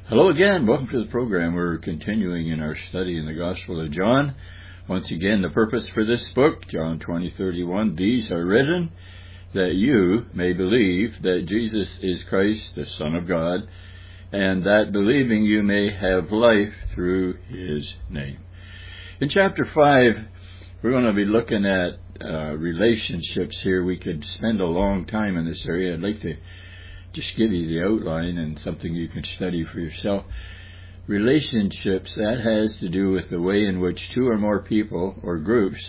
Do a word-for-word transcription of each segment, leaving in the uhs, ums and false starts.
Hello again. Welcome to the program. We're continuing in our study in the Gospel of John. Once again, the purpose for this book, John twenty thirty-one, these are written that you may believe that Jesus is Christ, the Son of God, and that believing you may have life through his name. In chapter five, we're going to be looking at uh, relationships here. We could spend a long time in this area. I'd like to just give you the outline and something you can study for yourself. Relationships, that has to do with the way in which two or more people or groups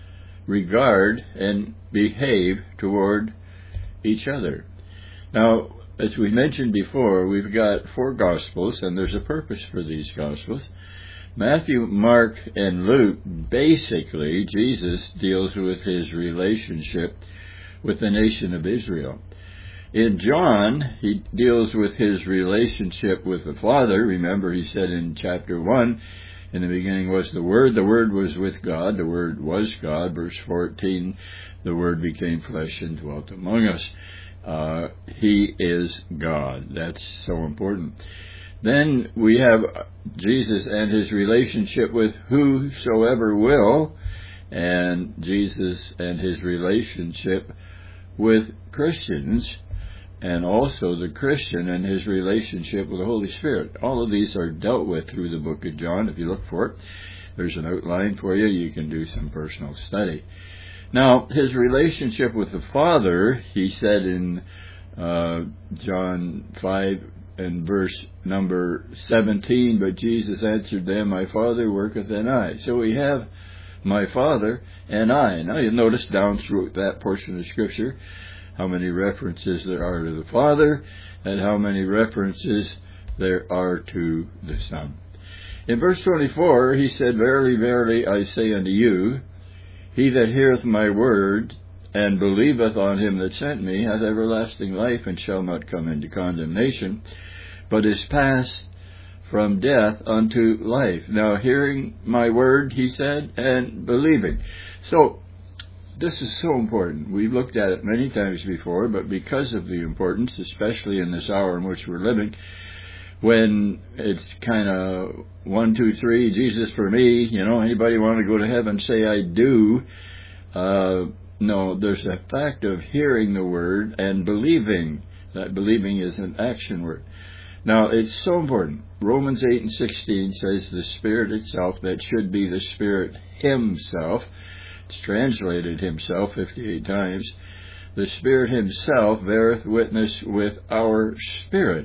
regard and behave toward each other. Now, as we mentioned before, we've got four Gospels, and there's a purpose for these Gospels. Matthew, Mark, and Luke, basically, Jesus deals with his relationship with the nation of Israel. In John, he deals with his relationship with the Father. Remember, he said in chapter one, in the beginning was the Word, the Word was with God, the Word was God. Verse fourteen, the Word became flesh and dwelt among us. Uh, he is God. That's so important. Then we have Jesus and his relationship with whosoever will, and Jesus and his relationship with Christians, and also the Christian and his relationship with the Holy Spirit. All of these are dealt with through the book of John. If you look for it, there's an outline for you. You can do some personal study. Now, his relationship with the Father, he said in uh, John five and verse number seventeen, but Jesus answered them, my Father worketh and I. So we have my Father and I. Now you'll notice down through that portion of Scripture how many references there are to the Father and how many references there are to the Son. In verse twenty-four, he said, Verily, verily, I say unto you, he that heareth my word and believeth on him that sent me hath everlasting life, and shall not come into condemnation, but is passed from death unto life. Now, hearing my word, he said, and believing. So, this is so important. We've looked at it many times before, but because of the importance, especially in this hour in which we're living, when it's kind of one, two, three, Jesus for me, you know, anybody want to go to heaven, say I do. Uh, no, there's a fact of hearing the word and believing. That believing is an action word. Now, it's so important. Romans eight and sixteen says the Spirit itself, that should be the Spirit himself. It's translated himself fifty-eight times. The Spirit himself beareth witness with our spirit.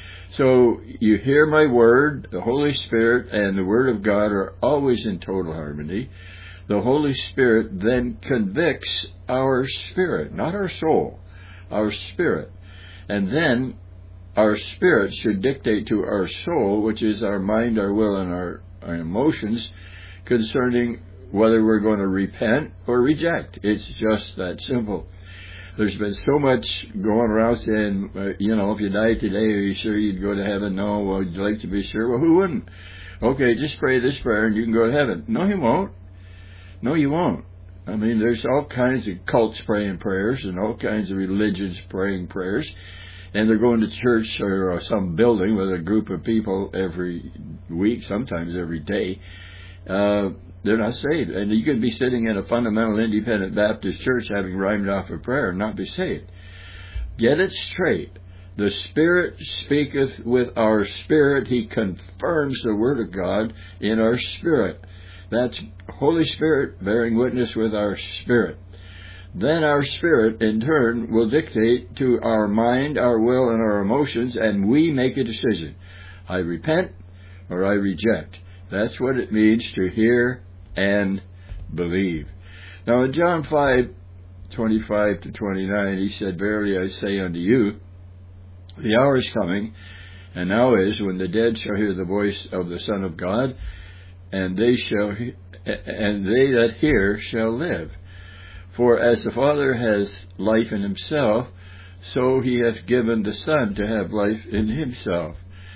So you hear my word, the Holy Spirit and the Word of God are always in total harmony. The Holy Spirit then convicts our spirit, not our soul, our spirit. And then our spirit should dictate to our soul, which is our mind, our will, and our, our emotions, concerning whether we're going to repent or reject. It's just that simple. There's been so much going around saying, uh, you know, if you died today, are you sure you'd go to heaven? No. Well, would you like to be sure? Well, who wouldn't? Okay, just pray this prayer and you can go to heaven. No, you won't. No, you won't. I mean, there's all kinds of cults praying prayers and all kinds of religions praying prayers. And they're going to church or uh, some building with a group of people every week, sometimes every day. Uh, they're not saved. And you could be sitting in a fundamental independent Baptist church having rhymed off a prayer and not be saved. Get it straight. The Spirit speaketh with our spirit. He confirms the Word of God in our spirit. That's Holy Spirit bearing witness with our spirit. Then our spirit, in turn, will dictate to our mind, our will, and our emotions, and we make a decision. I repent or I reject. That's what it means to hear and believe. Now in John five, twenty-five to twenty-nine, he said, Verily I say unto you, the hour is coming, and now is, when the dead shall hear the voice of the Son of God, and they shall, he- and they that hear shall live. For as the Father has life in himself, so he hath given the Son to have life in himself,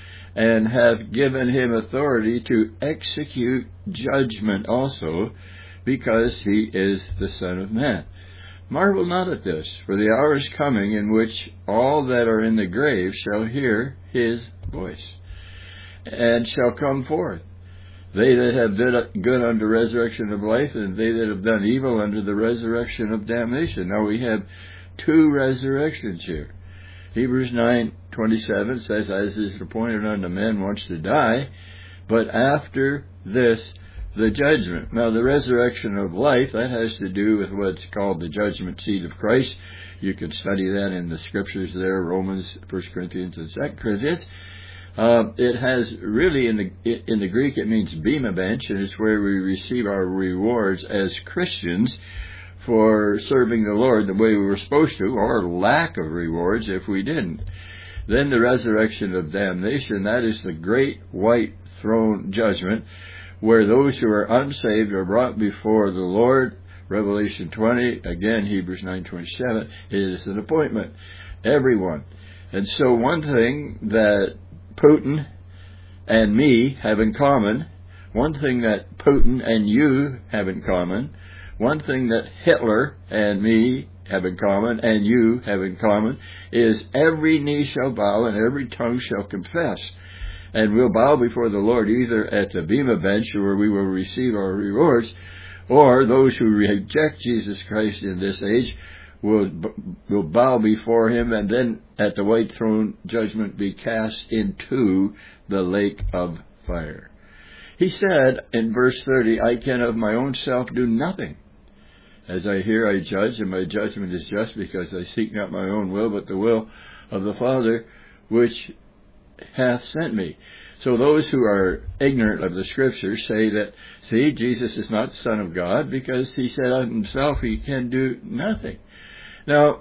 and hath given him authority to execute judgment also, because he is the Son of Man. Marvel not at this, for the hour is coming in which all that are in the grave shall hear his voice. and shall come forth. They that have did good unto resurrection of life, and they that have done evil unto the resurrection of damnation. Now we have two resurrections here. Hebrews nine twenty-seven says, as is appointed unto men once to die, but after this the judgment. Now the resurrection of life, that has to do with what's called the judgment seat of Christ. You can study that in the scriptures there, Romans, First Corinthians, and Second Corinthians. Uh, it has really, in the in the Greek, it means bema bench, and it's where we receive our rewards as Christians for serving the Lord the way we were supposed to, or lack of rewards if we didn't. Then the resurrection of damnation, that is the great white throne judgment, where those who are unsaved are brought before the Lord. Revelation twenty, again Hebrews nine twenty-seven, it is an appointment. Everyone. And so one thing that Putin and me have in common, one thing that Putin and you have in common, one thing that Hitler and me have in common, and you have in common, is every knee shall bow and every tongue shall confess. And we'll bow before the Lord either at the bema bench, where we will receive our rewards, or those who reject Jesus Christ in this age will will bow before him, and then at the white throne judgment be cast into the lake of fire. He said in verse thirty, I can of my own self do nothing. As I hear, I judge, and my judgment is just, because I seek not my own will, but the will of the Father which hath sent me. So those who are ignorant of the Scriptures say that, see, Jesus is not the Son of God, because he said of himself he can do nothing. Now,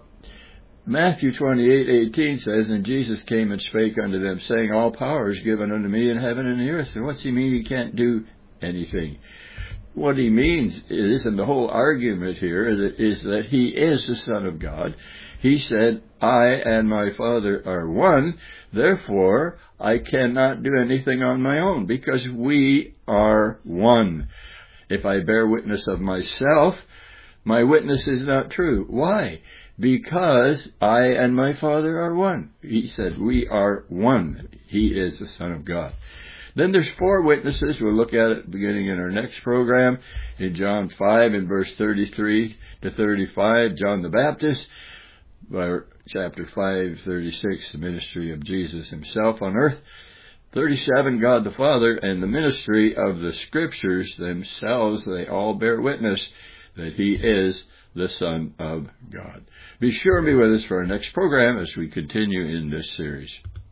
Matthew twenty-eight eighteen says, and Jesus came and spake unto them, saying, all power is given unto me in heaven and the earth. And what's he mean he can't do anything? What he means is, and the whole argument here is that, is that he is the Son of God. He said, I and my Father are one, therefore I cannot do anything on my own, because we are one. If I bear witness of myself, my witness is not true. Why? Because I and my Father are one. He said, we are one. He is the Son of God. Then there's four witnesses. We'll look at it beginning in our next program. In John five, in verse thirty-three to thirty-five, John the Baptist. By chapter five, thirty-six, the ministry of Jesus himself on earth. thirty-seven, God the Father, and the ministry of the Scriptures themselves, they all bear witness that he is the Son of God. Be sure to be with us for our next program as we continue in this series.